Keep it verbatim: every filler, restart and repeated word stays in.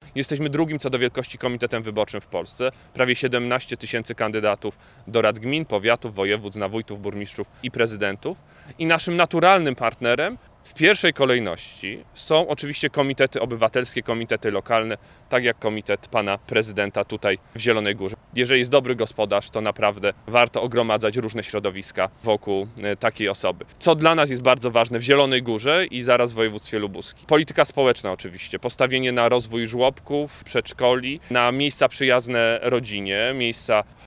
Jesteśmy drugim co do wielkości komitetem wyborczym w Polsce. Prawie siedemnaście tysięcy kandydatów do rad gmin, powiatów, województw, na wójtów, burmistrzów i prezydentów. I naszym naturalnym partnerem w pierwszej kolejności są oczywiście komitety obywatelskie, komitety lokalne, tak jak komitet pana prezydenta tutaj w Zielonej Górze. Jeżeli jest dobry gospodarz, to naprawdę warto ogromadzać różne środowiska wokół takiej osoby. Co dla nas jest bardzo ważne w Zielonej Górze i zaraz w województwie lubuskim. Polityka społeczna oczywiście, postawienie na rozwój żłobków, przedszkoli, na miejsca przyjazne rodzinie, miejsca